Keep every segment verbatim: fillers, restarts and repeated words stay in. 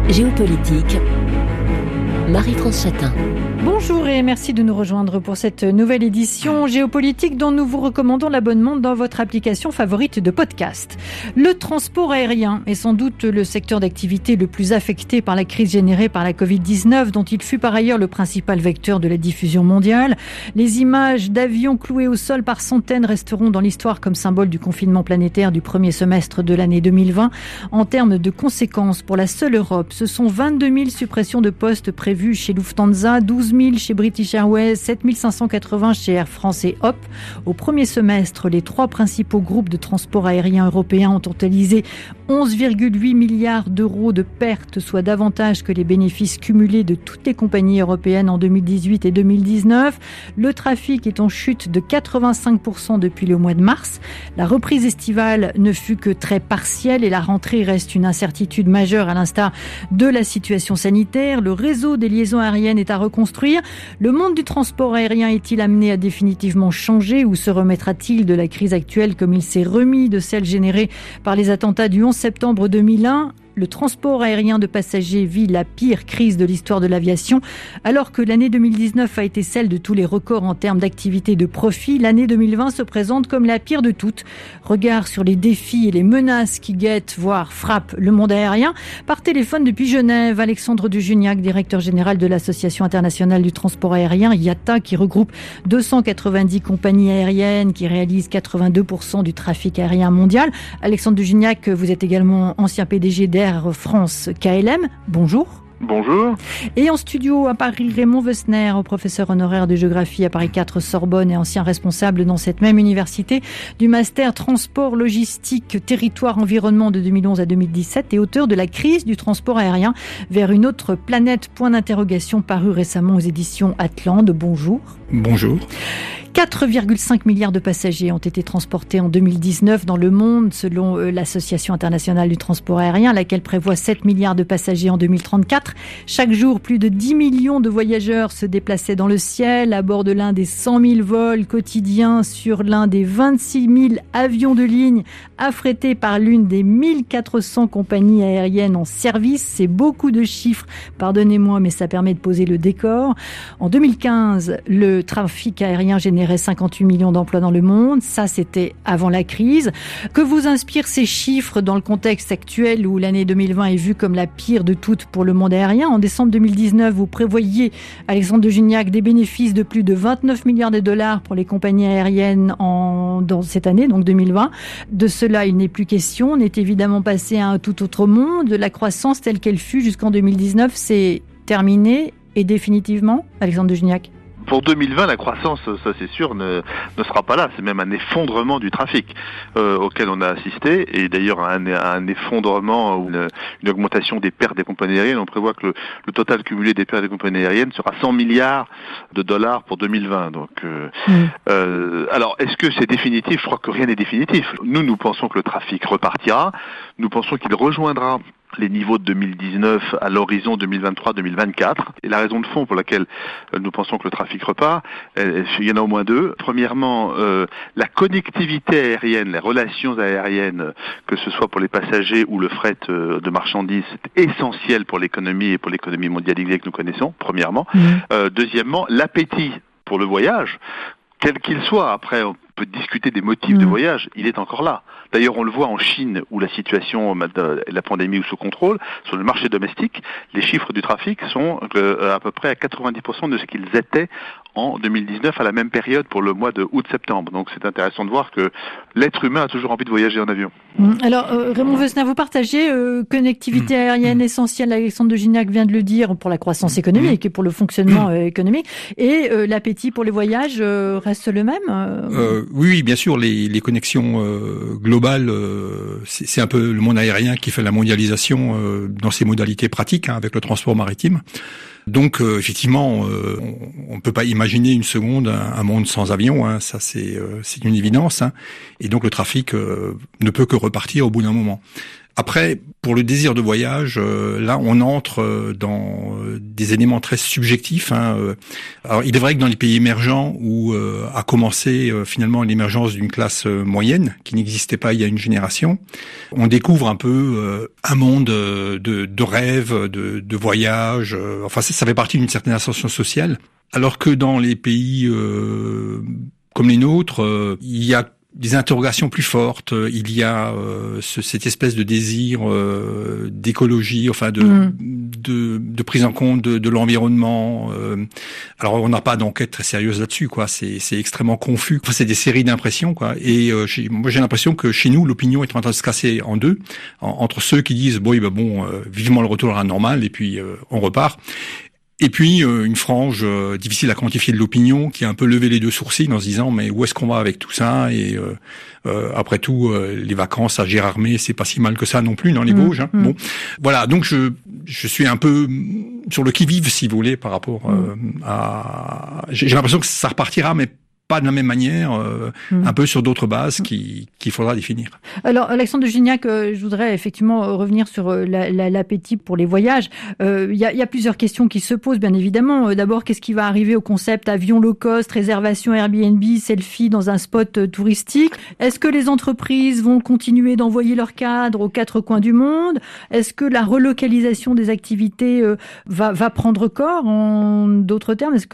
Géopolitique, Marie-France Chatin. Bonjour et merci de nous rejoindre pour cette nouvelle édition Géopolitique dont nous vous recommandons l'abonnement dans votre application favorite de podcast. Le transport aérien est sans doute le secteur d'activité le plus affecté par la crise générée par la covid dix-neuf, dont il fut par ailleurs le principal vecteur de la diffusion mondiale. Les images d'avions cloués au sol par centaines resteront dans l'histoire comme symbole du confinement planétaire du premier semestre de l'année deux mille vingt. En termes de conséquences pour la seule Europe, ce sont vingt-deux mille suppressions de postes prévues chez Lufthansa, douze mille chez British Airways, sept mille cinq cent quatre-vingts chez Air France et Hop. Au premier semestre, les trois principaux groupes de transport aérien européens ont totalisé onze virgule huit milliards d'euros de pertes, soit davantage que les bénéfices cumulés de toutes les compagnies européennes en deux mille dix-huit et deux mille dix-neuf. Le trafic est en chute de quatre-vingt-cinq pour cent depuis le mois de mars. La reprise estivale ne fut que très partielle et la rentrée reste une incertitude majeure à l'instar de la situation sanitaire. Le réseau des liaisons aériennes est à reconstruire. Le monde du transport aérien est-il amené à définitivement changer ou se remettra-t-il de la crise actuelle comme il s'est remis de celle générée par les attentats du onze septembre deux mille un ? Le transport aérien de passagers vit la pire crise de l'histoire de l'aviation. Alors que l'année deux mille dix-neuf a été celle de tous les records en termes d'activité et de profit, l'année deux mille vingt se présente comme la pire de toutes. Regard sur les défis et les menaces qui guettent, voire frappent le monde aérien. Par téléphone depuis Genève, Alexandre de Juniac, directeur général de l'Association internationale du transport aérien, I A T A, qui regroupe deux cent quatre-vingt-dix compagnies aériennes qui réalisent quatre-vingt-deux pour cent du trafic aérien mondial. Alexandre de Juniac, vous êtes également ancien P D G d'Air France K L M. Bonjour. Bonjour. Et en studio à Paris, Raymond Wessner, professeur honoraire de géographie à Paris quatre Sorbonne et ancien responsable dans cette même université du master transport, logistique, territoire, environnement de deux mille onze à deux mille dix-sept et auteur de La crise du transport aérien vers une autre planète, point d'interrogation, paru récemment aux éditions Atlante. Bonjour. Bonjour. quatre virgule cinq milliards de passagers ont été transportés en deux mille dix-neuf dans le monde, selon l'Association internationale du transport aérien, laquelle prévoit sept milliards de passagers en deux mille trente-quatre. Chaque jour, plus de dix millions de voyageurs se déplaçaient dans le ciel, à bord de l'un des cent mille vols quotidiens sur l'un des vingt-six mille avions de ligne affrétés par l'une des mille quatre cents compagnies aériennes en service. C'est beaucoup de chiffres, pardonnez-moi, mais ça permet de poser le décor. En deux mille quinze, le trafic aérien générait cinquante-huit millions d'emplois dans le monde. Ça, c'était avant la crise. Que vous inspirent ces chiffres dans le contexte actuel où l'année deux mille vingt est vue comme la pire de toutes pour le monde aérien? En décembre deux mille dix-neuf, vous prévoyiez, Alexandre de Juniac, des bénéfices de plus de vingt-neuf milliards de dollars pour les compagnies aériennes en, dans cette année, donc deux mille vingt. De cela, il n'est plus question. On est évidemment passé à un tout autre monde. La croissance telle qu'elle fut jusqu'en deux mille dix-neuf, c'est terminé et définitivement, Alexandre de Juniac? Pour deux mille vingt, la croissance, ça c'est sûr, ne, ne sera pas là. C'est même un effondrement du trafic euh, auquel on a assisté, et d'ailleurs un, un effondrement ou une, une augmentation des pertes des compagnies aériennes. On prévoit que le, le total cumulé des pertes des compagnies aériennes sera cent milliards de dollars pour deux mille vingt. Donc, euh, mmh. euh, alors, est-ce que c'est définitif? Je crois que rien n'est définitif. Nous, nous pensons que le trafic repartira. Nous pensons qu'il rejoindra les niveaux de deux mille dix-neuf à l'horizon deux mille vingt-trois deux mille vingt-quatre. Et la raison de fond pour laquelle nous pensons que le trafic repart, il y en a au moins deux. Premièrement, euh, la connectivité aérienne, les relations aériennes, que ce soit pour les passagers ou le fret de marchandises, c'est essentiel pour l'économie et pour l'économie mondialisée que nous connaissons, premièrement. Mmh. Euh, deuxièmement, l'appétit pour le voyage, quel qu'il soit. Après, on peut discuter des motifs mmh. de voyage, il est encore là. D'ailleurs, on le voit en Chine, où la situation, la pandémie est sous contrôle. Sur le marché domestique, les chiffres du trafic sont à peu près à quatre-vingt-dix pour cent de ce qu'ils étaient en deux mille dix-neuf à la même période pour le mois de août-septembre. Donc c'est intéressant de voir que l'être humain a toujours envie de voyager en avion. Alors euh, Raymond Wessner, vous partagez euh, connectivité aérienne essentielle, Alexandre de Gignac vient de le dire, pour la croissance économique et pour le fonctionnement euh, économique, et euh, l'appétit pour les voyages euh, reste le même euh... Euh, Oui, bien sûr, les, les connexions euh, globales, euh, c'est, c'est un peu le monde aérien qui fait la mondialisation euh, dans ses modalités pratiques, hein, avec le transport maritime. Donc euh, effectivement, euh, on ne peut pas imaginer une seconde un, un monde sans avion, hein, ça c'est, euh, c'est une évidence. Hein, et donc le trafic euh, ne peut que repartir au bout d'un moment. Après, pour le désir de voyage, euh, là, on entre euh, dans euh, des éléments très subjectifs. Hein, euh. Alors, il est vrai que dans les pays émergents, où euh, a commencé euh, finalement l'émergence d'une classe euh, moyenne qui n'existait pas il y a une génération, on découvre un peu euh, un monde euh, de, de rêves, de, de voyages. Euh, enfin, ça, ça fait partie d'une certaine ascension sociale. Alors que dans les pays euh, comme les nôtres, euh, il y a des interrogations plus fortes, il y a euh, ce, cette espèce de désir euh, d'écologie, enfin de, mmh. de de prise en compte de, de l'environnement. Euh, alors on n'a pas d'enquête très sérieuse là-dessus, quoi. C'est c'est extrêmement confus. Enfin, c'est des séries d'impressions, quoi. Et euh, j'ai, moi j'ai l'impression que chez nous l'opinion est en train de se casser en deux, en, entre ceux qui disent bon, ben bon, euh, vivement le retour à la normale et puis euh, on repart. Et puis euh, une frange euh, difficile à quantifier de l'opinion qui a un peu levé les deux sourcils en se disant mais où est-ce qu'on va avec tout ça et euh, euh, après tout euh, les vacances à Gérardmer c'est pas si mal que ça non plus dans les mmh, Vosges. Hein. Mmh. Bon, voilà, donc je je suis un peu sur le qui-vive si vous voulez par rapport euh, à j'ai, j'ai l'impression que ça repartira mais pas de la même manière, euh, mmh. un peu sur d'autres bases qui, qu'il faudra définir. Alors, Alexandre de Gignac, euh, je voudrais effectivement revenir sur euh, la, la, l'appétit pour les voyages. Il euh, y, a, y a plusieurs questions qui se posent, bien évidemment. Euh, d'abord, qu'est-ce qui va arriver au concept avion low cost, réservation Airbnb, selfie dans un spot euh, touristique? Est-ce que les entreprises vont continuer d'envoyer leurs cadres aux quatre coins du monde? Est-ce que la relocalisation des activités euh, va, va prendre corps? En d'autres termes, est-ce que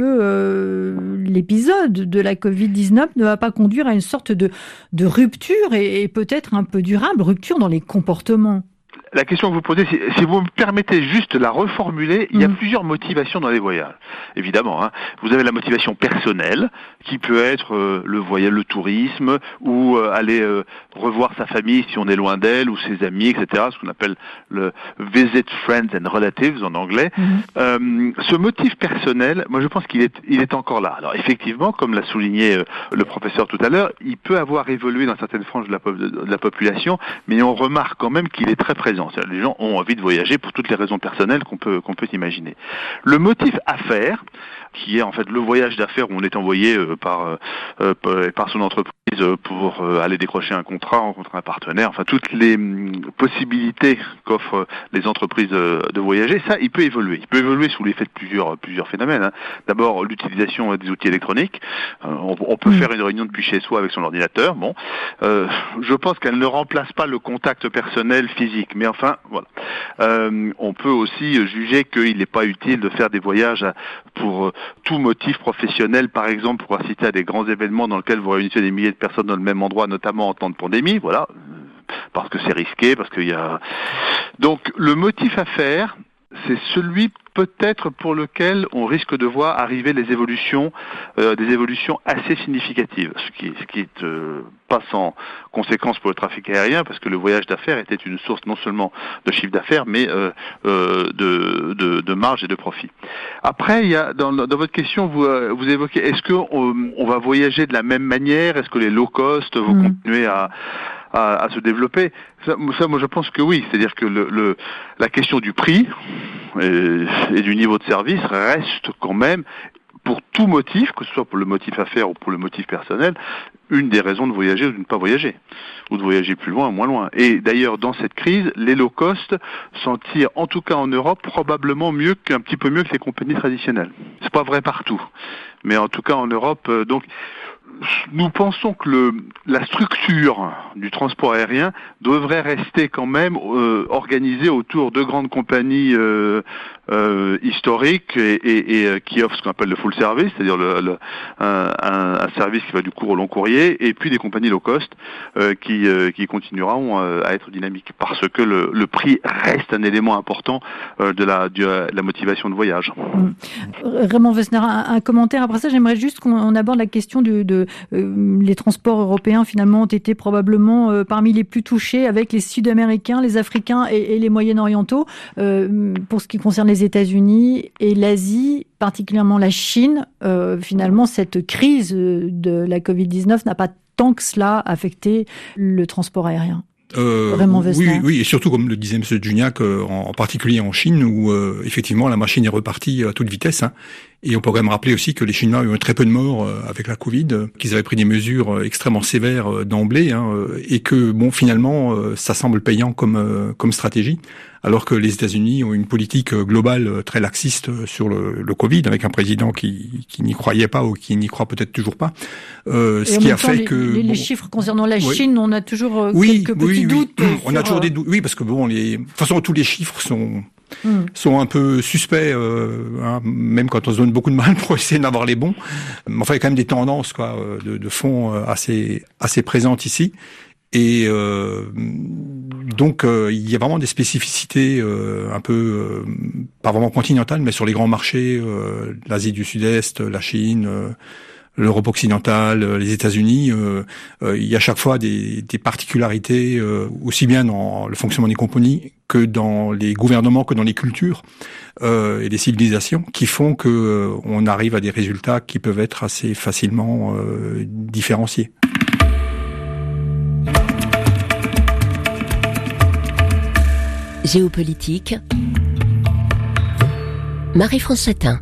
euh, l'épisode de la covid dix-neuf ne va pas conduire à une sorte de, de rupture et, et peut-être un peu durable, rupture dans les comportements? La question que vous posez, si, si vous me permettez juste de la reformuler, il y a mmh. plusieurs motivations dans les voyages. Évidemment, hein. Vous avez la motivation personnelle, qui peut être euh, le voyage, le tourisme, ou euh, aller euh, revoir sa famille si on est loin d'elle, ou ses amis, et cetera. Ce qu'on appelle le visit friends and relatives en anglais. Mmh. Euh, ce motif personnel, moi je pense qu'il est, il est encore là. Alors effectivement, comme l'a souligné euh, le professeur tout à l'heure, il peut avoir évolué dans certaines franges de la, de la population, mais on remarque quand même qu'il est très présent. C'est-à-dire, les gens ont envie de voyager pour toutes les raisons personnelles qu'on peut qu'on peut imaginer. Le motif affaires, qui est en fait le voyage d'affaires où on est envoyé euh, par euh, par son entreprise pour euh, aller décrocher un contrat, rencontrer un partenaire, enfin toutes les hum, possibilités qu'offrent les entreprises euh, de voyager, ça il peut évoluer. Il peut évoluer sous l'effet de plusieurs plusieurs phénomènes. Hein. D'abord l'utilisation des outils électroniques. Euh, on, on peut mmh. faire une réunion depuis chez soi avec son ordinateur. Bon, euh, je pense qu'elle ne remplace pas le contact personnel physique, mais enfin voilà. Euh, on peut aussi juger qu'il n'est pas utile de faire des voyages pour tout motif professionnel, par exemple pour assister à des grands événements dans lesquels vous réunissez des milliers de personnes dans le même endroit, notamment en temps de pandémie, voilà, parce que c'est risqué, parce qu'il y a... Donc le motif à faire, c'est celui peut-être pour lequel on risque de voir arriver les évolutions, euh, des évolutions assez significatives, ce qui, ce qui est euh, pas sans conséquence pour le trafic aérien, parce que le voyage d'affaires était une source non seulement de chiffre d'affaires, mais euh, euh, de, de, de marge et de profit. Après, il y a dans, dans votre question, vous, vous évoquez, est-ce qu'on on va voyager de la même manière? Est-ce que les low cost vont mmh. continuer à À, à se développer? Ça, ça, moi, je pense que oui. C'est-à-dire que le, le, la question du prix et, et du niveau de service reste quand même, pour tout motif, que ce soit pour le motif affaires ou pour le motif personnel, une des raisons de voyager ou de ne pas voyager, ou de voyager plus loin ou moins loin. Et d'ailleurs, dans cette crise, les low cost s'en tirent, en tout cas en Europe, probablement mieux qu'un petit peu mieux que les compagnies traditionnelles. C'est pas vrai partout, mais en tout cas en Europe, euh, donc. Nous pensons que le, la structure du transport aérien devrait rester quand même euh, organisée autour de grandes compagnies euh, euh, historiques et, et, et qui offrent ce qu'on appelle le full service, c'est-à-dire le, le, un, un service qui va du court au long courrier, et puis des compagnies low cost euh, qui, euh, qui continueront euh, à être dynamiques, parce que le, le prix reste un élément important euh, de, la, de la motivation de voyage. Mmh. Raymond Wessner, un, un commentaire après ça. J'aimerais juste qu'on aborde la question de, de euh, les transports européens finalement ont été probablement euh, parmi les plus touchés, avec les Sud-Américains, les Africains et, et les Moyen-Orientaux. Euh, pour ce qui concerne les États-Unis et l'Asie, particulièrement la Chine, euh, finalement cette crise de la covid dix-neuf n'a pas tant que cela affecté le transport aérien. Euh, oui, oui, et surtout, comme le disait M. Gignac, euh, en, en particulier en Chine, où euh, effectivement la machine est repartie à toute vitesse, hein, Et on peut quand même rappeler aussi que les Chinois ont eu très peu de morts avec la Covid, qu'ils avaient pris des mesures extrêmement sévères d'emblée, hein, et que bon finalement ça semble payant comme comme stratégie, alors que les États-Unis ont une politique globale très laxiste sur le, le Covid, avec un président qui qui n'y croyait pas ou qui n'y croit peut-être toujours pas. Euh, ce qui a temps, fait les, que les, bon, les chiffres concernant la oui. Chine, on a toujours euh, oui, quelques petits oui, doutes. Oui. On sur, a toujours des doutes. Oui, parce que bon, les de toute façon tous les chiffres sont Mm. sont un peu suspects, euh, hein, même quand on se donne beaucoup de mal pour essayer d'avoir les bons. Mais enfin, il y a quand même des tendances, quoi, de, de fond assez assez présentes ici. Et euh, donc, euh, il y a vraiment des spécificités euh, un peu, euh, pas vraiment continentales, mais sur les grands marchés, euh, l'Asie du Sud-Est, la Chine, euh, l'Europe occidentale, les États-Unis, euh, euh, il y a à chaque fois des, des particularités, euh, aussi bien dans le fonctionnement des compagnies que dans les gouvernements, que dans les cultures euh, et les civilisations, qui font que euh, on arrive à des résultats qui peuvent être assez facilement euh, différenciés. Géopolitique, Marie-France Chatin.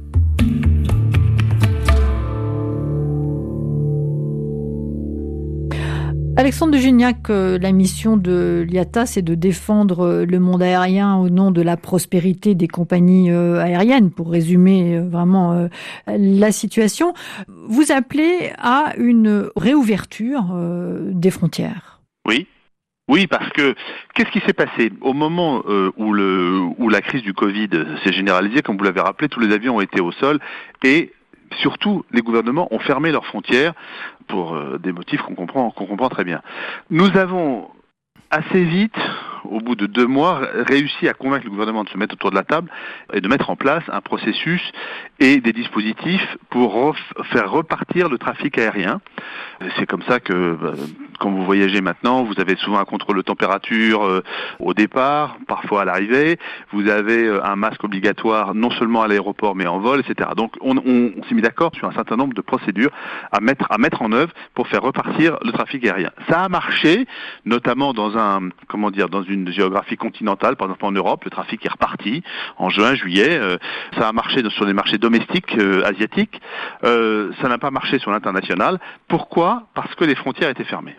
Alexandre de Gignac, la mission de l'I A T A, c'est de défendre le monde aérien au nom de la prospérité des compagnies aériennes, pour résumer vraiment la situation. Vous appelez à une réouverture des frontières. Oui. Oui, parce que qu'est-ce qui s'est passé au moment euh, où le où la crise du Covid s'est généralisée, comme vous l'avez rappelé, tous les avions ont été au sol et surtout les gouvernements ont fermé leurs frontières pour euh, des motifs qu'on comprend qu'on comprend très bien. Nous avons assez vite, au bout de deux mois, réussi à convaincre le gouvernement de se mettre autour de la table et de mettre en place un processus et des dispositifs pour ref- faire repartir le trafic aérien. C'est comme ça que, bah, quand vous voyagez maintenant, vous avez souvent un contrôle de température euh, au départ, parfois à l'arrivée. Vous avez euh, un masque obligatoire non seulement à l'aéroport mais en vol, et cetera. Donc on, on, on s'est mis d'accord sur un certain nombre de procédures à mettre à mettre en œuvre pour faire repartir le trafic aérien. Ça a marché, notamment dans un comment dire dans une géographie continentale, par exemple en Europe, le trafic est reparti en juin, juillet. Euh, ça a marché sur les marchés domestiques euh, asiatiques. Euh, ça n'a pas marché sur l'international. Pourquoi ? Parce que les frontières étaient fermées.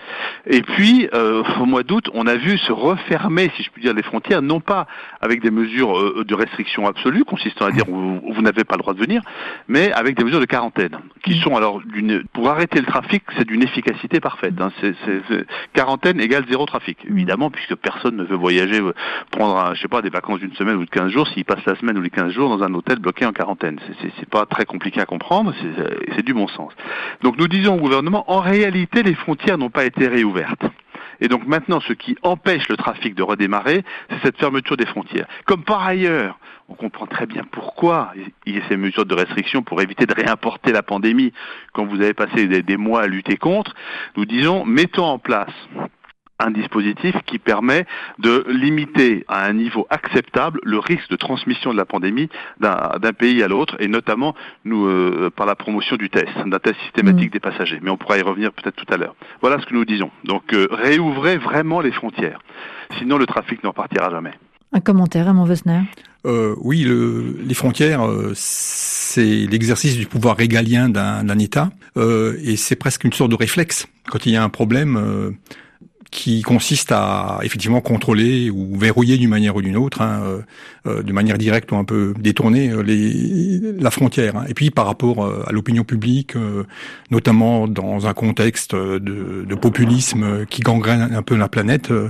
Et puis, euh, au mois d'août, on a vu se refermer, si je puis dire, les frontières, non pas avec des mesures euh, de restriction absolue, consistant à dire vous, vous n'avez pas le droit de venir, mais avec des mesures de quarantaine, qui sont alors, d'une, pour arrêter le trafic, c'est d'une efficacité parfaite. Hein. C'est, c'est, c'est, quarantaine égale zéro trafic, évidemment, puisque personne ne veut voyager, euh, prendre, un, je sais pas, des vacances d'une semaine ou de quinze jours, s'il passe la semaine ou les quinze jours dans un hôtel bloqué en quarantaine. C'est, c'est, c'est pas très compliqué à comprendre, c'est, c'est du bon sens. Donc nous disons au gouvernement, en réalité, les frontières n'ont pas été réouvertes. Et donc maintenant, ce qui empêche le trafic de redémarrer, c'est cette fermeture des frontières. Comme par ailleurs, on comprend très bien pourquoi il y a ces mesures de restriction pour éviter de réimporter la pandémie quand vous avez passé des, des mois à lutter contre. Nous disons, mettons en place un dispositif qui permet de limiter à un niveau acceptable le risque de transmission de la pandémie d'un, d'un pays à l'autre, et notamment nous euh, par la promotion du test, d'un test systématique mmh. des passagers. Mais on pourra y revenir peut-être tout à l'heure. Voilà ce que nous disons. Donc euh, réouvrez vraiment les frontières. Sinon le trafic ne repartira jamais. Un commentaire, Raymond Wessner. Euh, oui, le, les frontières, euh, c'est l'exercice du pouvoir régalien d'un, d'un État, euh, et c'est presque une sorte de réflexe. Quand il y a un problème euh, qui consiste à effectivement contrôler ou verrouiller d'une manière ou d'une autre, hein, euh, euh, de manière directe ou un peu détournée, euh, les, la frontière. Hein. Et puis par rapport euh, à l'opinion publique, euh, notamment dans un contexte de, de populisme qui gangrène un peu la planète, euh,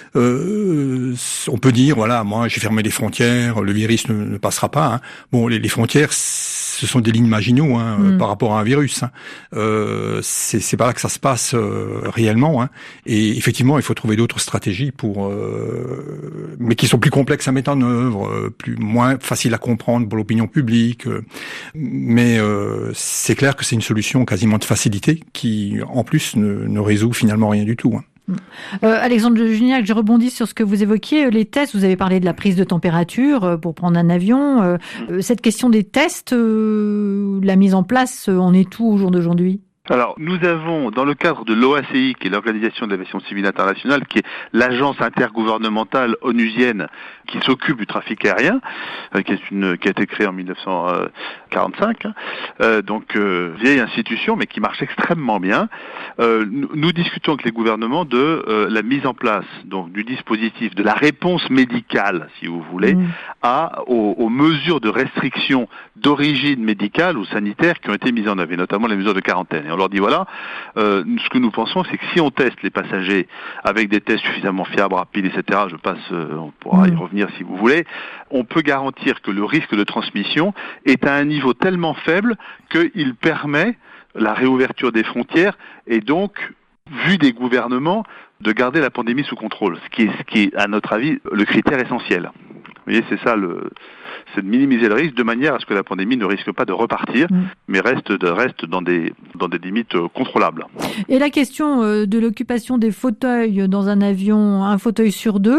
euh, on peut dire, voilà, moi j'ai fermé les frontières, le virus ne, ne passera pas. Hein. Bon, les, les frontières, ce sont des lignes Maginot hein, mmh. par rapport à un virus. Hein. Euh, c'est, c'est pas là que ça se passe euh, réellement. Hein. Et effectivement, il faut trouver d'autres stratégies pour, euh, mais qui sont plus complexes à mettre en œuvre, euh, plus moins faciles à comprendre pour l'opinion publique. Euh, mais euh, c'est clair que c'est une solution quasiment de facilité qui, en plus, ne, ne résout finalement rien du tout. Hein. Euh, Alexandre de Gignac, je rebondis sur ce que vous évoquiez, les tests. Vous avez parlé de la prise de température euh, pour prendre un avion. Euh, cette question des tests, euh, la mise en place, on est où au jour d'aujourd'hui ? Alors, nous avons, dans le cadre de l'O A C I, qui est l'Organisation de l'aviation civile internationale, qui est l'agence intergouvernementale onusienne qui s'occupe du trafic aérien, euh, qui est une, qui a été créée en dix-neuf cent quarante-cinq, hein, euh, donc euh, vieille institution, mais qui marche extrêmement bien. Euh, nous, nous discutons avec les gouvernements de euh, la mise en place, donc du dispositif, de la réponse médicale, si vous voulez, mmh. à aux, aux mesures de restriction d'origine médicale ou sanitaire qui ont été mises en œuvre, et notamment les mesures de quarantaine. Et on leur dit voilà, euh, ce que nous pensons, c'est que si on teste les passagers avec des tests suffisamment fiables, rapides, et cetera, je passe, euh, on pourra y revenir si vous voulez, on peut garantir que le risque de transmission est à un niveau tellement faible qu'il permet la réouverture des frontières et donc, vu des gouvernements, de garder la pandémie sous contrôle, ce qui est, ce qui est à notre avis, le critère essentiel. Vous voyez, c'est ça, le, c'est de minimiser le risque de manière à ce que la pandémie ne risque pas de repartir, mmh. mais reste, de, reste dans des, dans des limites contrôlables. Et la question de l'occupation des fauteuils dans un avion, un fauteuil sur deux,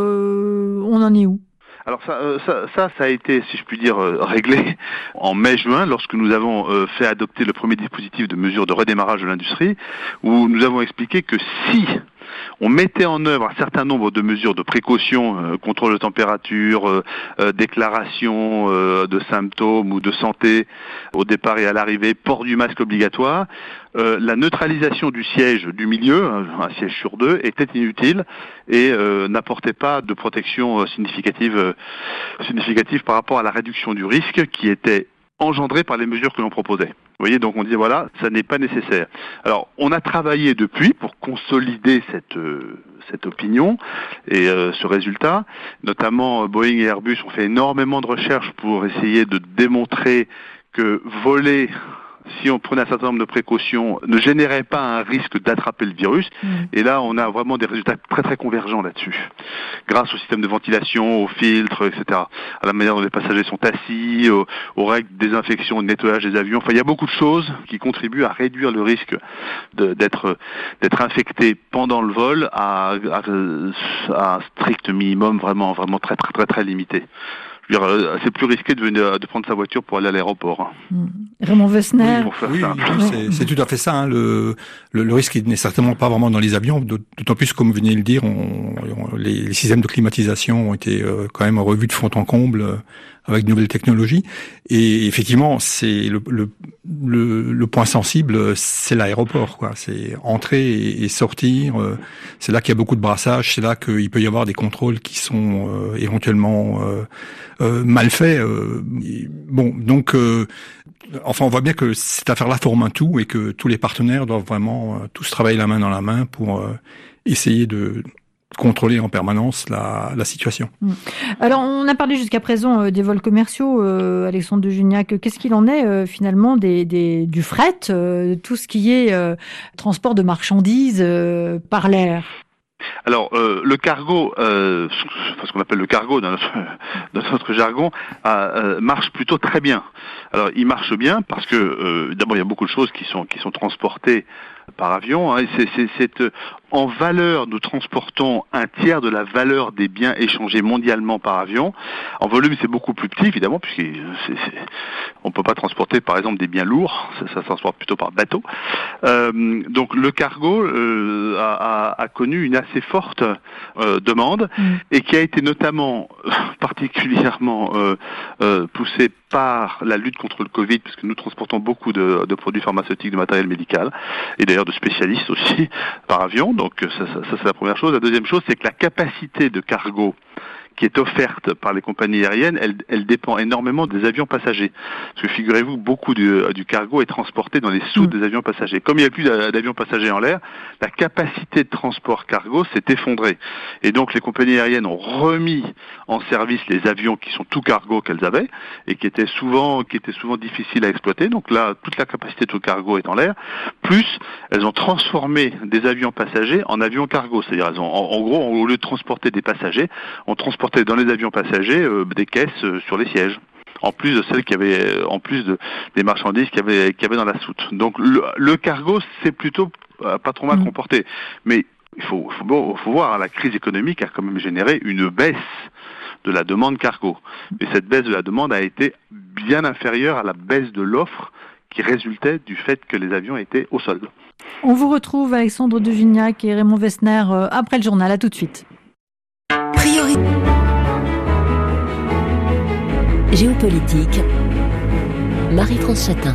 euh, on en est où ? Alors ça, euh, ça, ça, ça a été, si je puis dire, euh, réglé en mai-juin, lorsque nous avons euh, fait adopter le premier dispositif de mesure de redémarrage de l'industrie, où nous avons expliqué que si on mettait en œuvre un certain nombre de mesures de précaution, euh, contrôle de température, euh, euh, déclaration euh, de symptômes ou de santé au départ et à l'arrivée, port du masque obligatoire, euh, la neutralisation du siège du milieu, un siège sur deux, était inutile et euh, n'apportait pas de protection significative, euh, significative par rapport à la réduction du risque qui était engendré par les mesures que l'on proposait. Vous voyez, donc on disait voilà, ça n'est pas nécessaire. Alors, on a travaillé depuis pour consolider cette euh, cette opinion et euh, ce résultat. Notamment, Boeing et Airbus ont fait énormément de recherches pour essayer de démontrer que voler, si on prenait un certain nombre de précautions, ne générait pas un risque d'attraper le virus. Mmh. Et là, on a vraiment des résultats très très convergents là-dessus. Grâce au système de ventilation, aux filtres, et cetera. À la manière dont les passagers sont assis, aux, aux règles de désinfection, de nettoyage des avions. Enfin, il y a beaucoup de choses qui contribuent à réduire le risque de, d'être d'être infecté pendant le vol à, à, à un strict minimum, vraiment vraiment très très très très limité. C'est plus risqué de, venir, de prendre sa voiture pour aller à l'aéroport. Mmh. Raymond Wessner. Oui, oui, oui c'est, c'est tout à fait ça. Hein. Le, le, le risque n'est certainement pas vraiment dans les avions, d'autant plus, comme vous venez de le dire, on, on, les, les systèmes de climatisation ont été euh, quand même revus de fond en comble euh, avec de nouvelles technologies. Et effectivement, c'est le, le, le, le point sensible, c'est l'aéroport, quoi. C'est entrer et, et sortir. Euh, c'est là qu'il y a beaucoup de brassage. C'est là qu'il peut y avoir des contrôles qui sont euh, éventuellement euh, euh, mal faits. Euh, bon, donc, euh, enfin, on voit bien que cette affaire-là forme un tout et que tous les partenaires doivent vraiment euh, tous travailler la main dans la main pour euh, essayer de contrôler en permanence la, la situation. Alors, on a parlé jusqu'à présent euh, des vols commerciaux, euh, Alexandre de Juniac. Qu'est-ce qu'il en est euh, finalement des, des, du fret, euh, tout ce qui est euh, transport de marchandises euh, par l'air ? Alors, euh, le cargo, euh, ce qu'on appelle le cargo dans notre, dans notre jargon, euh, marche plutôt très bien. Alors, il marche bien parce que, euh, d'abord, il y a beaucoup de choses qui sont qui sont transportées par avion. Hein, c'est, c'est, c'est, en valeur, nous transportons un tiers de la valeur des biens échangés mondialement par avion. En volume, c'est beaucoup plus petit, évidemment, puisqu'on ne peut pas transporter, par exemple, des biens lourds. Ça, ça se transporte plutôt par bateau. Euh, donc, le cargo euh, a, a, a connu une assez forte euh, demande mmh. et qui a été notamment particulièrement euh, euh, poussée par la lutte contre le Covid, parce que nous transportons beaucoup de, de produits pharmaceutiques, de matériel médical, et d'ailleurs de spécialistes aussi, par avion. Donc ça, ça, ça c'est la première chose. La deuxième chose, c'est que la capacité de cargo qui est offerte par les compagnies aériennes, elle, elle dépend énormément des avions passagers. Parce que figurez-vous, beaucoup du, du cargo est transporté dans les soutes mmh. des avions passagers. Comme il n'y a plus d'avions passagers en l'air, la capacité de transport cargo s'est effondrée. Et donc les compagnies aériennes ont remis en service les avions qui sont tout cargo qu'elles avaient et qui étaient souvent, qui étaient souvent difficiles à exploiter. Donc là, toute la capacité de tout cargo est en l'air. Plus, elles ont transformé des avions passagers en avions cargo. C'est-à-dire, elles ont, en, en gros, au lieu de transporter des passagers, on transportait dans les avions passagers euh, des caisses euh, sur les sièges, en plus de celles qui avaient, euh, en plus de des marchandises qu'il y avait, qu'il y avait dans la soute. Donc le, le cargo, c'est plutôt euh, pas trop mal mmh. comporté, mais il faut, faut, bon, faut voir, la crise économique a quand même généré une baisse de la demande cargo, et cette baisse de la demande a été bien inférieure à la baisse de l'offre qui résultaient du fait que les avions étaient au sol. On vous retrouve Alexandre de Juniac et Raymond Wessner après le journal. À tout de suite. Priorité géopolitique. Marie-France Chatin.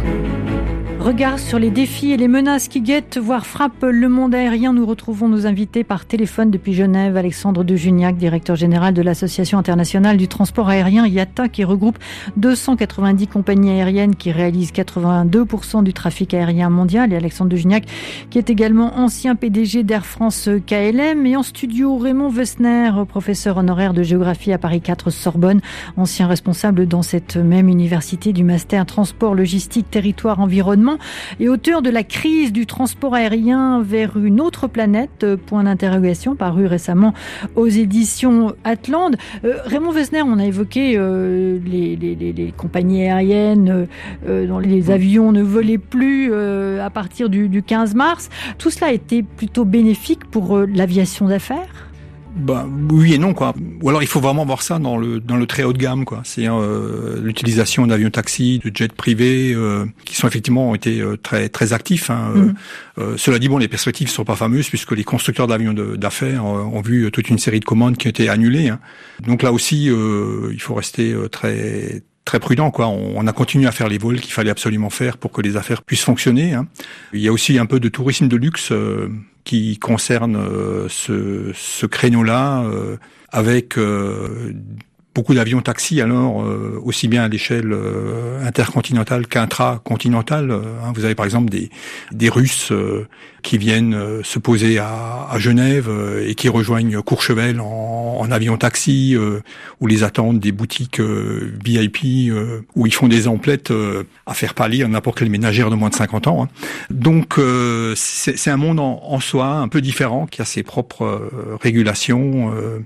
Regard sur les défis et les menaces qui guettent, voire frappent le monde aérien. Nous retrouvons nos invités par téléphone depuis Genève. Alexandre de Juniac, directeur général de l'Association internationale du transport aérien I A T A, qui regroupe deux cent quatre-vingt-dix compagnies aériennes qui réalisent quatre-vingt-deux pour cent du trafic aérien mondial. Et Alexandre de Juniac, qui est également ancien P D G d'Air France K L M. Et en studio, Raymond Wessner, professeur honoraire de géographie à Paris quatre Sorbonne, ancien responsable dans cette même université du master transport, logistique, territoire, environnement, et auteur de La crise du transport aérien vers une autre planète, point d'interrogation, paru récemment aux éditions Atlante. Euh, Raymond Wessner, on a évoqué euh, les, les, les, les compagnies aériennes euh, dont les avions ne volaient plus euh, à partir du, du quinze mars. Tout cela a été plutôt bénéfique pour euh, l'aviation d'affaires ? Bah, oui et non, quoi. Ou alors il faut vraiment voir ça dans le dans le très haut de gamme, quoi. C'est euh, l'utilisation d'avions taxis, de jets privés, euh, qui sont effectivement ont été euh, très très actifs. Hein. Mmh. Euh, cela dit, bon, les perspectives sont pas fameuses puisque les constructeurs d'avions de, d'affaires euh, ont vu toute une série de commandes qui ont été annulées. Hein. Donc là aussi, euh, il faut rester euh, très très prudent, quoi. On a continué à faire les vols qu'il fallait absolument faire pour que les affaires puissent fonctionner. Hein. Il y a aussi un peu de tourisme de luxe euh, qui concerne euh, ce, ce créneau-là, euh, avec euh, beaucoup d'avions taxis, alors euh, aussi bien à l'échelle euh, intercontinentale qu'intracontinentale. Hein. Vous avez par exemple des, des Russes euh, qui viennent euh, se poser à, à Genève euh, et qui rejoignent Courchevel en, en avion taxi, euh, où les attendent des boutiques euh, V I P, euh, où ils font des emplettes euh, à faire pâlir n'importe quelle ménagère de moins de cinquante ans. Hein. Donc euh, c'est, c'est un monde en, en soi un peu différent, qui a ses propres euh, régulations, euh,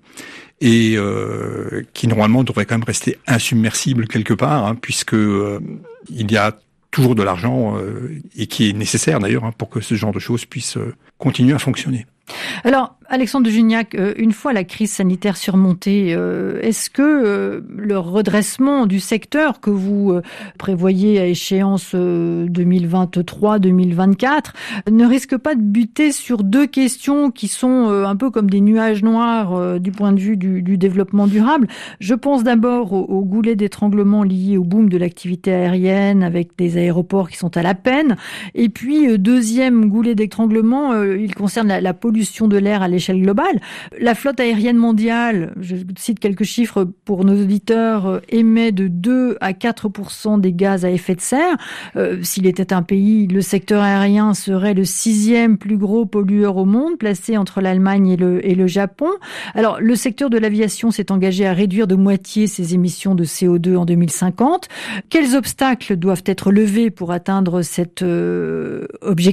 et euh, qui normalement devrait quand même rester insubmersible quelque part, hein, puisque euh, il y a toujours de l'argent euh, et qui est nécessaire d'ailleurs hein, pour que ce genre de choses puisse euh, continuer à fonctionner. Alors, Alexandre de Juniac, une fois la crise sanitaire surmontée, est-ce que le redressement du secteur que vous prévoyez à échéance deux mille vingt-trois deux mille vingt-quatre ne risque pas de buter sur deux questions qui sont un peu comme des nuages noirs du point de vue du, du développement durable ? Je pense d'abord au, au goulet d'étranglement lié au boom de l'activité aérienne avec des aéroports qui sont à la peine. Et puis, deuxième goulet d'étranglement, il concerne la, la pollution de l'air à l'échelle globale. La flotte aérienne mondiale, je cite quelques chiffres pour nos auditeurs, émet de deux à quatre pour cent des gaz à effet de serre. Euh, s'il était un pays, le secteur aérien serait le sixième plus gros pollueur au monde, placé entre l'Allemagne et le, et le Japon. Alors, le secteur de l'aviation s'est engagé à réduire de moitié ses émissions de C O deux en deux mille cinquante. Quels obstacles doivent être levés pour atteindre cet euh, objectif ?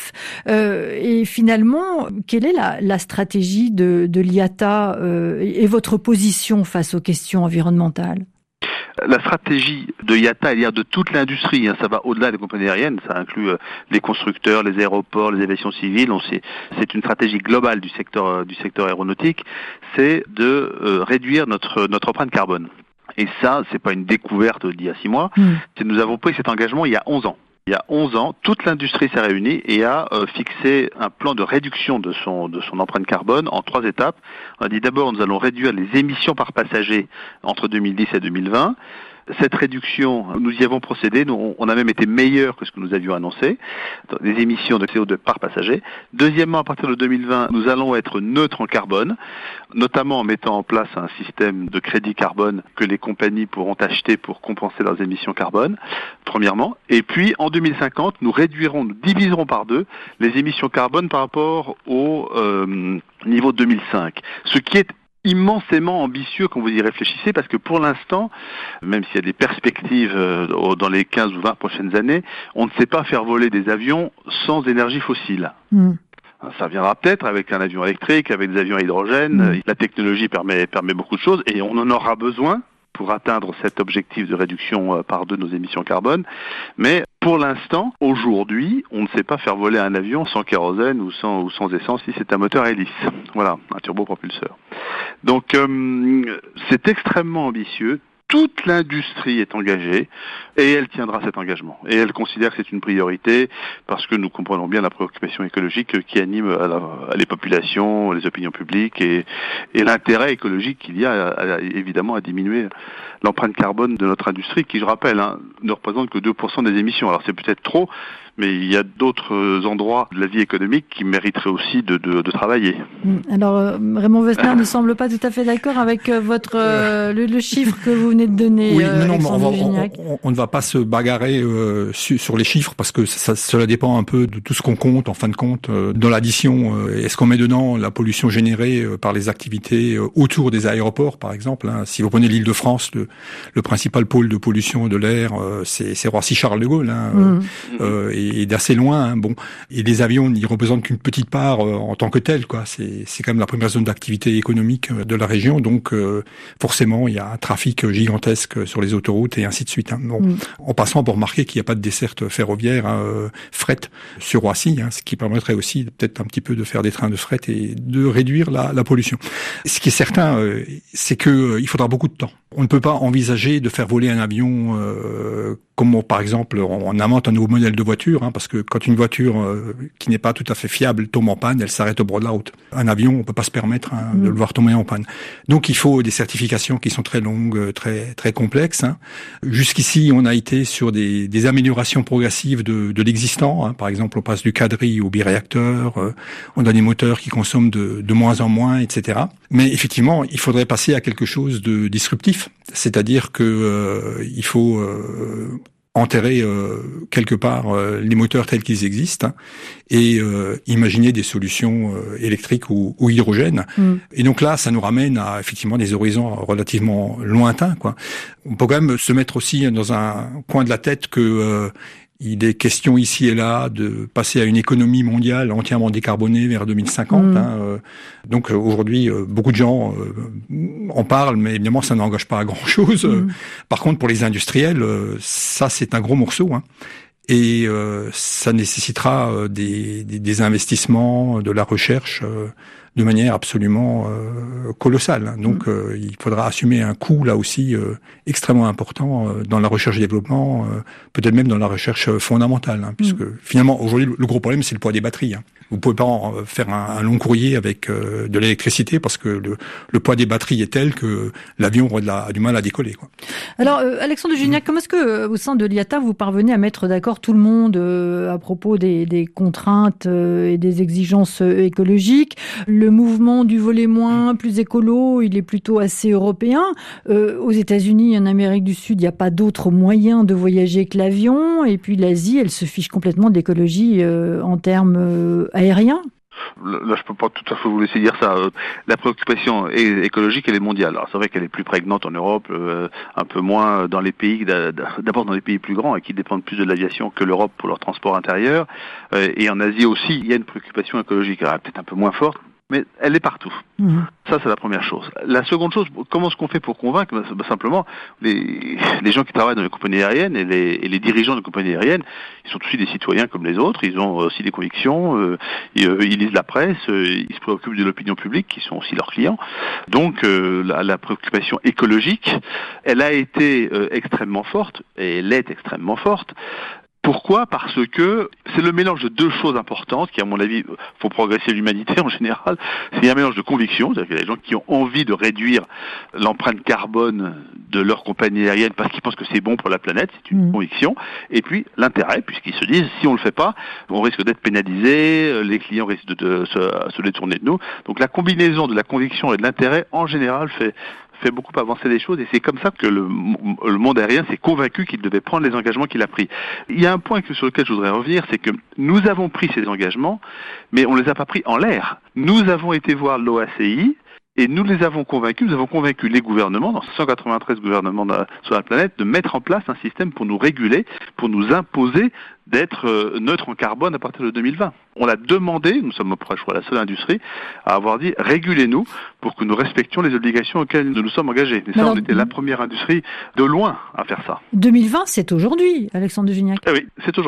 euh, Et finalement, quelle est la, la stratégie de, de l'I A T A euh, et votre position face aux questions environnementales ? La stratégie de I A T A, elle y a de toute l'industrie, hein, ça va au-delà des compagnies aériennes, ça inclut euh, les constructeurs, les aéroports, les aviations civiles. On sait, c'est une stratégie globale du secteur euh, du secteur aéronautique, c'est de euh, réduire notre notre empreinte carbone. Et ça, c'est pas une découverte d'il y a six mois, mmh. c'est nous avons pris cet engagement il y a onze ans. Il y a onze ans, toute l'industrie s'est réunie et a euh, fixé un plan de réduction de son de son empreinte carbone en trois étapes. On a dit d'abord, nous allons réduire les émissions par passager entre deux mille dix et deux mille vingt. Cette réduction, nous y avons procédé, nous, on a même été meilleur que ce que nous avions annoncé, des émissions de C O deux par passager. Deuxièmement, à partir de deux mille vingt, nous allons être neutres en carbone, notamment en mettant en place un système de crédit carbone que les compagnies pourront acheter pour compenser leurs émissions carbone, premièrement. Et puis, en deux mille cinquante, nous réduirons, nous diviserons par deux les émissions carbone par rapport au euh, niveau deux mille cinq, ce qui est immensément ambitieux quand vous y réfléchissez, parce que pour l'instant, même s'il y a des perspectives euh, dans les quinze ou vingt prochaines années, on ne sait pas faire voler des avions sans énergie fossile. Mmh. Ça viendra peut-être avec un avion électrique, avec des avions à hydrogène. Mmh. La technologie permet, permet beaucoup de choses et on en aura besoin pour atteindre cet objectif de réduction par deux de nos émissions carbone. Mais pour l'instant, aujourd'hui, on ne sait pas faire voler un avion sans kérosène ou sans, ou sans essence si c'est un moteur à hélice. Voilà, un turbopropulseur. Donc, euh, c'est extrêmement ambitieux. toute l'industrie est engagée et elle tiendra cet engagement. Et elle considère que c'est une priorité parce que nous comprenons bien la préoccupation écologique qui anime à la, à les populations, les opinions publiques et, et l'intérêt écologique qu'il y a à, à, évidemment à diminuer l'empreinte carbone de notre industrie qui, je rappelle, hein, ne représente que deux pour cent des émissions. Alors c'est peut-être trop, mais il y a d'autres endroits de la vie économique qui mériteraient aussi de, de, de travailler. Alors euh, Raymond Wessner ne semble pas tout à fait d'accord avec euh, votre euh, le, le chiffre que vous venez de donner. Oui, euh, non, non, on, va, on, on, on ne va pas se bagarrer euh, su, sur les chiffres parce que ça, cela dépend un peu de tout ce qu'on compte. En fin de compte, euh, dans l'addition, euh, est-ce qu'on met dedans la pollution générée euh, par les activités euh, autour des aéroports, par exemple, hein. Si vous prenez l'Île-de-France, le, le principal pôle de pollution de l'air, euh, c'est, c'est Roissy-Charles de Gaulle, hein, mmh. euh, et et d'assez loin, hein, bon. Et les avions n'y représentent qu'une petite part euh, en tant que telle, quoi. C'est, c'est quand même la première zone d'activité économique euh, de la région, donc euh, forcément il y a un trafic gigantesque sur les autoroutes et ainsi de suite. Hein. Bon, mm. En passant, pour remarquer qu'il n'y a pas de desserte ferroviaire, hein, euh, fret sur Roissy, hein, ce qui permettrait aussi peut-être un petit peu de faire des trains de fret et de réduire la, la pollution. Ce qui est certain, euh, c'est que euh, il faudra beaucoup de temps. On ne peut pas envisager de faire voler un avion euh, comme on, par exemple on, on invente un nouveau modèle de voiture, hein, parce que quand une voiture euh, qui n'est pas tout à fait fiable tombe en panne, elle s'arrête au bord de la route. Un avion, on peut pas se permettre hein, mmh. de le voir tomber en panne. Donc il faut des certifications qui sont très longues, très très complexes. Hein. Jusqu'ici, on a été sur des, des améliorations progressives de, de l'existant. Hein. Par exemple, on passe du quadri au biréacteur. Euh, on a des moteurs qui consomment de, de moins en moins, et cetera. Mais effectivement, il faudrait passer à quelque chose de disruptif, c'est-à-dire que euh, il faut euh, enterrer euh, quelque part euh, les moteurs tels qu'ils existent hein, et euh, imaginer des solutions euh, électriques ou, ou hydrogène. Mm. Et donc là, ça nous ramène à effectivement des horizons relativement lointains, quoi. On peut quand même se mettre aussi dans un coin de la tête que euh, il est question ici et là de passer à une économie mondiale entièrement décarbonée vers deux mille cinquante. Mmh. Hein, euh, donc aujourd'hui, euh, beaucoup de gens euh, en parlent, mais évidemment, ça n'engage pas à grand-chose. Mmh. Par contre, pour les industriels, euh, ça, c'est un gros morceau. Hein, et euh, ça nécessitera euh, des, des, des investissements, de la recherche euh, de manière absolument euh, colossale. Donc, mmh. euh, il faudra assumer un coût, là aussi, euh, extrêmement important euh, dans la recherche et développement, euh, peut-être même dans la recherche fondamentale, hein, puisque mmh. finalement, aujourd'hui, le gros problème, c'est le poids des batteries. Hein. Vous pouvez pas en faire un, un long courrier avec euh, de l'électricité parce que le, le poids des batteries est tel que l'avion aura de la, a du mal à décoller, quoi. Alors, euh, Alexandre de Gignac, mmh. comment est-ce que euh, au sein de l'I A T A, vous parvenez à mettre d'accord tout le monde euh, à propos des, des contraintes euh, et des exigences euh, écologiques? Le mouvement du voler moins, plus écolo, il est plutôt assez européen. Euh, aux États-Unis et en Amérique du Sud, il n'y a pas d'autre moyen de voyager que l'avion. Et puis l'Asie, elle se fiche complètement de l'écologie euh, en termes euh, aérien. Là, je peux pas tout à fait vous laisser dire ça. La préoccupation écologique, elle est mondiale. Alors, c'est vrai qu'elle est plus prégnante en Europe, euh, un peu moins dans les pays, d'abord dans les pays plus grands et qui dépendent plus de l'aviation que l'Europe pour leur transport intérieur. Euh, et en Asie aussi, il y a une préoccupation écologique. Elle est peut-être un peu moins forte, mais elle est partout. Mmh. Ça, c'est la première chose. La seconde chose, comment est-ce qu'on fait pour convaincre? Ben, simplement, les, les gens qui travaillent dans les compagnies aériennes et les, et les dirigeants de compagnies aériennes, ils sont aussi des citoyens comme les autres, ils ont aussi des convictions, euh, ils, euh, ils lisent la presse, euh, ils se préoccupent de l'opinion publique, qui sont aussi leurs clients. Donc, euh, la, la préoccupation écologique, elle a été euh, extrêmement forte, et elle est extrêmement forte. Pourquoi ? Parce que c'est le mélange de deux choses importantes qui, à mon avis, font progresser l'humanité en général. C'est un mélange de conviction, c'est-à-dire qu'il y a des gens qui ont envie de réduire l'empreinte carbone de leur compagnie aérienne parce qu'ils pensent que c'est bon pour la planète, c'est une mmh. conviction. Et puis l'intérêt, puisqu'ils se disent, si on le fait pas, on risque d'être pénalisé, les clients risquent de, de, de se, se détourner de nous. Donc la combinaison de la conviction et de l'intérêt, en général, fait fait beaucoup avancer les choses et c'est comme ça que le, le monde aérien s'est convaincu qu'il devait prendre les engagements qu'il a pris. Il y a un point que, sur lequel je voudrais revenir, c'est que nous avons pris ces engagements, mais on ne les a pas pris en l'air. Nous avons été voir l'O A C I et nous les avons convaincus, nous avons convaincu les gouvernements, dans cent quatre-vingt-treize gouvernements sur la planète, de mettre en place un système pour nous réguler, pour nous imposer d'être euh, neutre en carbone à partir de deux mille vingt. On l'a demandé, nous sommes, je crois, la seule industrie à avoir dit régulez-nous pour que nous respections les obligations auxquelles nous nous sommes engagés. Et ça, alors, on était la première industrie de loin à faire ça. deux mille vingt, c'est aujourd'hui, Alexandre de Gignac. Ah oui, c'est aujourd'hui.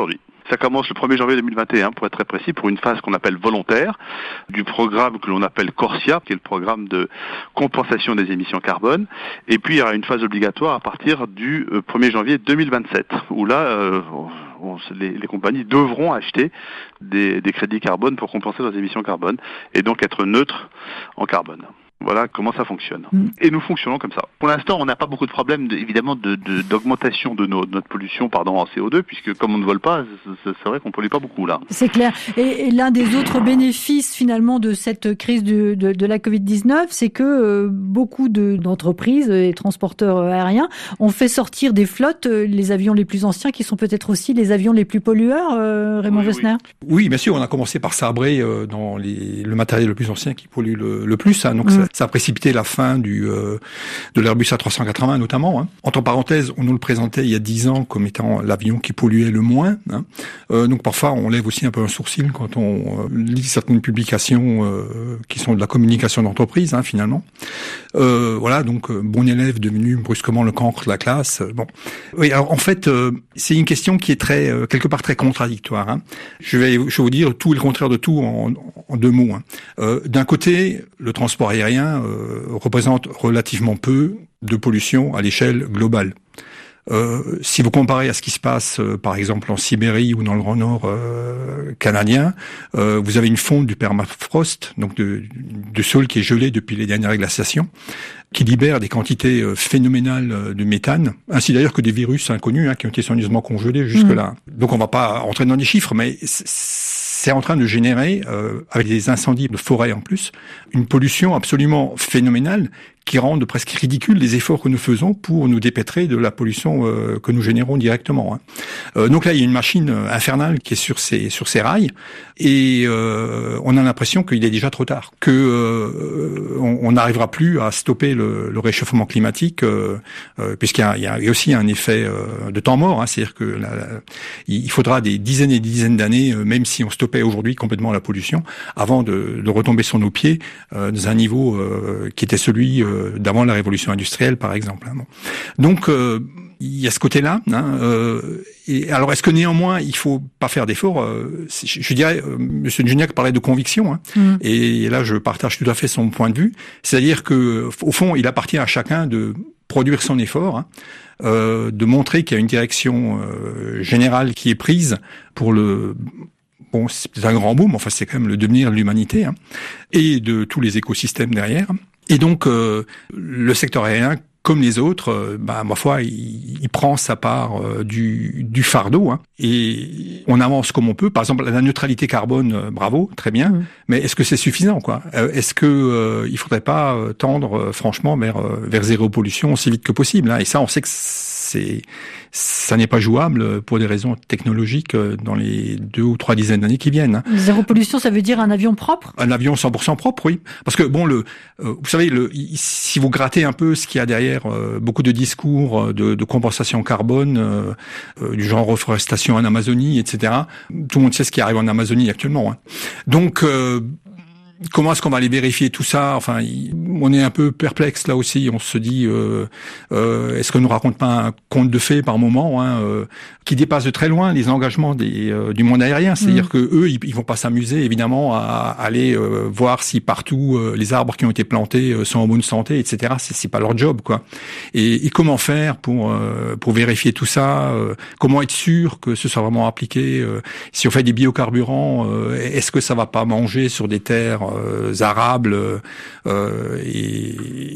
Ça commence le premier janvier deux mille vingt et un, pour être très précis, pour une phase qu'on appelle volontaire, du programme que l'on appelle Corsia, qui est le programme de compensation des émissions carbone. Et puis, il y aura une phase obligatoire à partir du premier janvier deux mille vingt-sept, où là, euh, on, les, les compagnies devront acheter des, des crédits carbone pour compenser leurs émissions carbone, et donc être neutres en carbone. Voilà comment ça fonctionne. Mmh. Et nous fonctionnons comme ça. Pour l'instant, on n'a pas beaucoup de problèmes, de, évidemment, de, de, d'augmentation de, nos, de notre pollution pardon, en C O deux, puisque comme on ne vole pas, c'est, c'est vrai qu'on ne pollue pas beaucoup là. C'est clair. Et, et l'un des autres bénéfices, finalement, de cette crise de, de, de la covid dix-neuf, c'est que euh, beaucoup de, d'entreprises et transporteurs aériens ont fait sortir des flottes euh, les avions les plus anciens, qui sont peut-être aussi les avions les plus pollueurs, euh, Raymond oui, Gessner. Oui. oui, bien sûr, on a commencé par sabrer euh, dans les, le matériel le plus ancien qui pollue le, le plus. Hein, donc mmh. ça, ça a précipité la fin du euh, de l'Airbus A trois cent quatre-vingts notamment. Hein. Entre parenthèses, on nous le présentait il y a dix ans comme étant l'avion qui polluait le moins. Hein. Euh, donc parfois, on lève aussi un peu un sourcil quand on euh, lit certaines publications euh, qui sont de la communication d'entreprise, hein, finalement. Euh, voilà, donc euh, bon élève devenu brusquement le cancre de la classe. Euh, bon, oui. Alors en fait, euh, c'est une question qui est très euh, quelque part très contradictoire. Hein. Je vais, je vais vous dire tout et le contraire de tout en, en deux mots. Hein. Euh, d'un côté, le transport aérien Euh, représente relativement peu de pollution à l'échelle globale. Euh, si vous comparez à ce qui se passe, euh, par exemple, en Sibérie ou dans le Grand Nord euh, canadien, euh, vous avez une fonte du permafrost, donc de, de sol qui est gelé depuis les dernières glaciations, qui libère des quantités euh, phénoménales de méthane, ainsi d'ailleurs que des virus inconnus hein, qui ont été soigneusement congelés jusque-là. Mmh. Donc on va pas entrer dans les chiffres, mais c'est en train de générer, euh, avec des incendies de forêt en plus, une pollution absolument phénoménale qui rendent presque ridicules les efforts que nous faisons pour nous dépêtrer de la pollution euh, que nous générons directement. Hein. Euh, donc là, il y a une machine infernale qui est sur ses sur ses rails, et euh, on a l'impression qu'il est déjà trop tard, que euh, on n'arrivera plus à stopper le, le réchauffement climatique, euh, euh, puisqu'il y a, il y a aussi un effet euh, de temps mort, hein, c'est-à-dire que la, la, il faudra des dizaines et des dizaines d'années, euh, même si on stoppait aujourd'hui complètement la pollution, avant de, de retomber sur nos pieds euh, dans un niveau euh, qui était celui euh, d'avant la révolution industrielle, par exemple. Hein, bon. Donc, euh, il y a ce côté-là. Hein, euh, et alors, est-ce que néanmoins, il faut pas faire d'efforts euh, je, je dirais, euh, Monsieur Juniac parlait de conviction, hein, mmh. et là, je partage tout à fait son point de vue. C'est-à-dire que, au fond, il appartient à chacun de produire son effort, hein, euh, de montrer qu'il y a une direction euh, générale qui est prise pour le bon, c'est un grand boom, enfin c'est quand même le devenir de l'humanité, hein, et de tous les écosystèmes derrière. Et donc, euh, le secteur aérien, comme les autres, euh, bah, ma foi, il, il prend sa part euh, du, du fardeau, hein, et on avance comme on peut. Par exemple, la neutralité carbone, euh, bravo, très bien, mmh. mais est-ce que c'est suffisant, quoi ? euh, Est-ce que euh, il faudrait pas euh, tendre, euh, franchement, vers euh, vers zéro pollution aussi vite que possible, hein ? Et ça, on sait que c'est ça n'est pas jouable pour des raisons technologiques dans les deux ou trois dizaines d'années qui viennent. Zéro pollution, ça veut dire un avion propre ? Un avion cent pour cent propre, oui. Parce que bon, le, euh, vous savez, le, si vous grattez un peu ce qu'il y a derrière, euh, beaucoup de discours de, de compensation carbone, euh, euh, du genre reforestation en Amazonie, et cetera. Tout le monde sait ce qui arrive en Amazonie actuellement. Hein. Donc euh, comment est-ce qu'on va aller vérifier tout ça ? Enfin, on est un peu perplexe là aussi. On se dit, euh, euh, est-ce qu'on nous raconte pas un conte de fées par moment, hein, euh, qui dépasse de très loin les engagements des, euh, du monde aérien. C'est-à-dire mmh. que eux, ils, ils vont pas s'amuser évidemment à aller euh, voir si partout euh, les arbres qui ont été plantés euh, sont en bonne santé, et cetera. C'est, c'est pas leur job, quoi. Et, et comment faire pour euh, pour vérifier tout ça ? euh, Comment être sûr que ce soit vraiment appliqué ? euh, Si on fait des biocarburants, euh, est-ce que ça va pas manger sur des terres Euh, arables euh, et,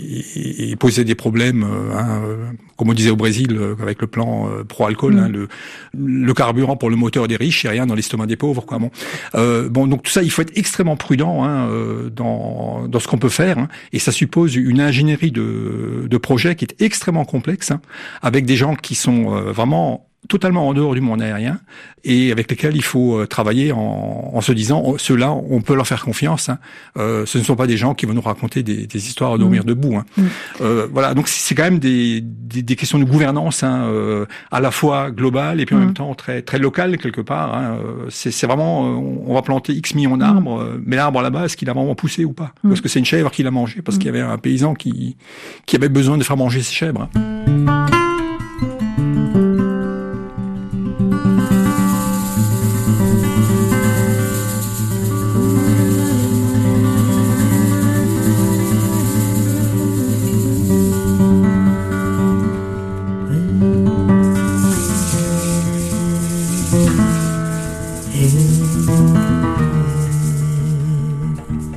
et, et poser des problèmes, euh, hein, euh, comme on disait au Brésil euh, avec le plan euh, pro-alcool, mmh. hein, le, le carburant pour le moteur des riches et rien dans l'estomac des pauvres, quoi. Bon, euh, bon, donc tout ça, il faut être extrêmement prudent hein, euh, dans dans ce qu'on peut faire, hein, et ça suppose une ingénierie de de projet qui est extrêmement complexe, hein, avec des gens qui sont euh, vraiment totalement en dehors du monde aérien et avec lesquels il faut travailler en, en se disant oh, ceux-là on peut leur faire confiance, hein. Euh, ce ne sont pas des gens qui vont nous raconter des, des histoires à dormir mmh. debout, hein. mmh. euh, voilà, donc c'est quand même des, des, des questions de gouvernance, hein, euh, à la fois globale et puis en mmh. même temps très très locale quelque part, hein. c'est, c'est vraiment euh, on va planter X millions d'arbres, mmh. mais l'arbre à la base, est-ce qu'il a vraiment poussé ou pas, mmh. parce que c'est une chèvre qui l'a mangé, parce mmh. qu'il y avait un paysan qui qui avait besoin de faire manger ses chèvres.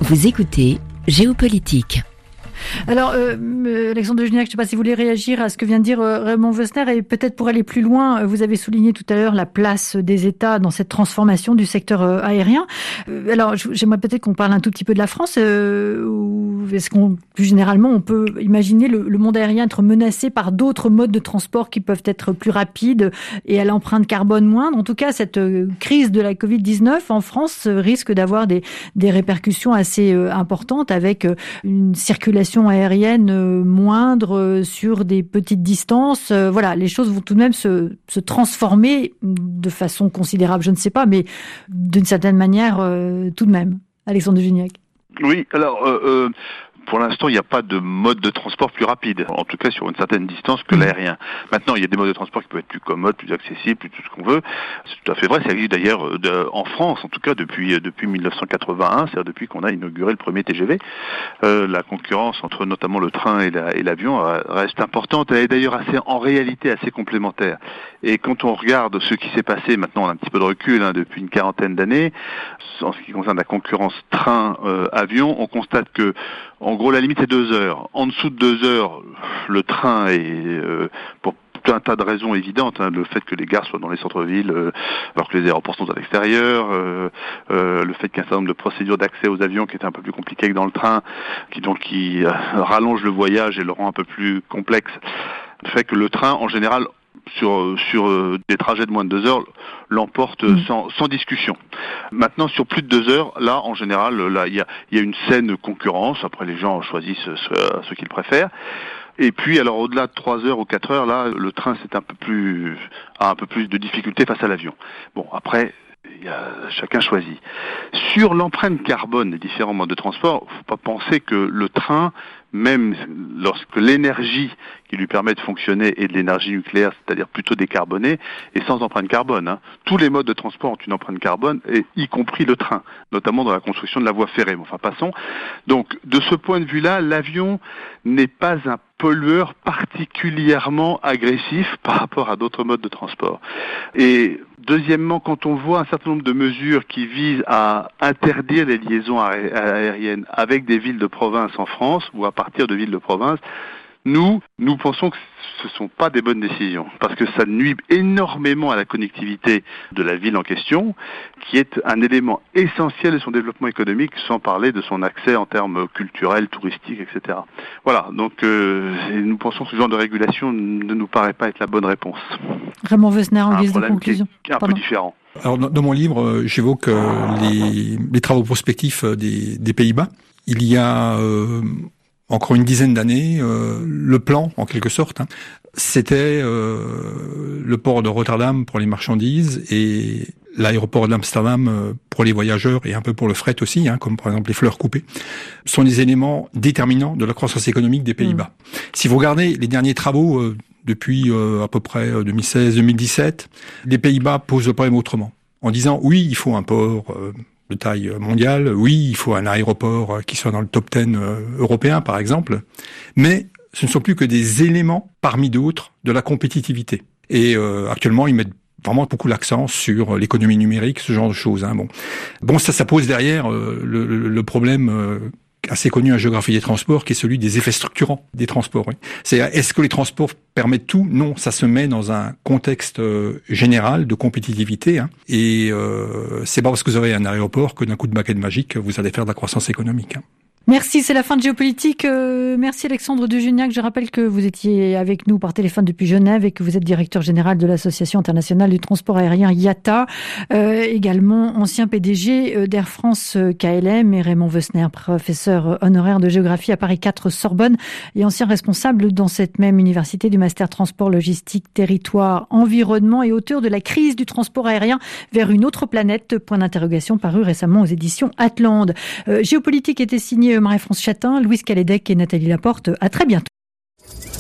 Vous écoutez Géopolitique. Alors, euh, Alexandre de Juniac, je ne sais pas si vous voulez réagir à ce que vient de dire euh, Raymond Wessner, et peut-être pour aller plus loin, vous avez souligné tout à l'heure la place des États dans cette transformation du secteur euh, aérien. Euh, alors, j'aimerais peut-être qu'on parle un tout petit peu de la France, euh, ou est-ce qu'on, plus généralement, on peut imaginer le, le monde aérien être menacé par d'autres modes de transport qui peuvent être plus rapides et à l'empreinte carbone moindre. En tout cas, cette euh, crise de la covid dix-neuf en France euh, risque d'avoir des, des répercussions assez euh, importantes, avec euh, une circulation aérienne moindre sur des petites distances. Voilà, les choses vont tout de même se, se transformer de façon considérable, je ne sais pas, mais d'une certaine manière euh, tout de même. Alexandre de Juniac. Oui, alors... Euh, euh... Pour l'instant, il n'y a pas de mode de transport plus rapide, en tout cas sur une certaine distance que l'aérien. Maintenant, il y a des modes de transport qui peuvent être plus commodes, plus accessibles, plus tout ce qu'on veut. C'est tout à fait vrai, ça existe d'ailleurs de, en France, en tout cas depuis depuis mille neuf cent quatre-vingt-un, c'est-à-dire depuis qu'on a inauguré le premier T G V. Euh, la concurrence entre notamment le train et, la, et l'avion reste importante, elle est d'ailleurs assez, en réalité assez complémentaire. Et quand on regarde ce qui s'est passé, maintenant on a un petit peu de recul, hein, depuis une quarantaine d'années, en ce qui concerne la concurrence train-avion, euh, on constate que en gros, la limite est deux heures. En dessous de deux heures, le train est, euh, pour tout un tas de raisons évidentes, hein, le fait que les gares soient dans les centres-villes, euh, alors que les aéroports sont à l'extérieur, euh, euh, le fait qu'il y a un certain nombre de procédures d'accès aux avions qui étaient un peu plus compliquées que dans le train, qui donc qui euh, rallongent le voyage et le rend un peu plus complexe, fait que le train, en général, sur sur euh, des trajets de moins de deux heures, l'emporte mmh. sans sans discussion. Maintenant, sur plus de deux heures, là, en général, là, il y a il y a une saine concurrence. Après, les gens choisissent ce, ce qu'ils préfèrent. Et puis, alors, au-delà de trois heures ou quatre heures, là, le train, c'est un peu plus a un peu plus de difficultés face à l'avion. Bon, après. Il y a, chacun choisit. Sur l'empreinte carbone des différents modes de transport, il ne faut pas penser que le train, même lorsque l'énergie qui lui permet de fonctionner est de l'énergie nucléaire, c'est-à-dire plutôt décarbonée, est sans empreinte carbone. Hein. Tous les modes de transport ont une empreinte carbone, et y compris le train, notamment dans la construction de la voie ferrée. Enfin, passons. Donc, de ce point de vue-là, l'avion n'est pas un pollueur particulièrement agressif par rapport à d'autres modes de transport. Et deuxièmement, quand on voit un certain nombre de mesures qui visent à interdire les liaisons aériennes avec des villes de province en France ou à partir de villes de province, nous, nous pensons que ce ne sont pas des bonnes décisions, parce que ça nuit énormément à la connectivité de la ville en question, qui est un élément essentiel de son développement économique, sans parler de son accès en termes culturels, touristiques, et cetera. Voilà, donc euh, nous pensons que ce genre de régulation ne nous paraît pas être la bonne réponse. Raymond Wessner, en guise de conclusion. Qui est un Pardon. peu différent. Alors, dans, dans mon livre, euh, j'évoque euh, les, les travaux prospectifs des, des Pays-Bas. Il y a... Euh, encore une dizaine d'années, euh, le plan, en quelque sorte, hein, c'était euh, le port de Rotterdam pour les marchandises et l'aéroport d'Amsterdam euh, pour les voyageurs et un peu pour le fret aussi, hein, comme par exemple les fleurs coupées, sont des éléments déterminants de la croissance économique des Pays-Bas. Mmh. Si vous regardez les derniers travaux euh, depuis euh, à peu près deux mille seize deux mille dix-sept, les Pays-Bas posent le problème autrement, en disant oui, il faut un port... Euh, de taille mondiale, oui, il faut un aéroport qui soit dans le top dix européen, par exemple, mais ce ne sont plus que des éléments parmi d'autres de la compétitivité. Et euh, actuellement, ils mettent vraiment beaucoup l'accent sur l'économie numérique, ce genre de choses. Hein. Bon, bon, ça, ça pose derrière euh, le, le, le problème euh, assez connu en géographie des transports, qui est celui des effets structurants des transports. Oui. C'est est-ce que les transports permettent tout ? Non, ça se met dans un contexte euh, général de compétitivité. Hein, et euh, c'est pas parce que vous avez un aéroport que d'un coup de baguette magique vous allez faire de la croissance économique. Hein. Merci, c'est la fin de Géopolitique. Euh, merci Alexandre de Juniac. Je rappelle que vous étiez avec nous par téléphone depuis Genève et que vous êtes directeur général de l'Association internationale du transport aérien I A T A. Euh, également ancien P D G d'Air France K L M et Raymond Wessner, professeur honoraire de géographie à Paris quatre Sorbonne et ancien responsable dans cette même université du master transport, logistique, territoire, environnement et auteur de la crise du transport aérien vers une autre planète, point d'interrogation, paru récemment aux éditions Atlante. Euh, Géopolitique était signé Marie-France Chatin, Louise Calédec et Nathalie Laporte. À très bientôt.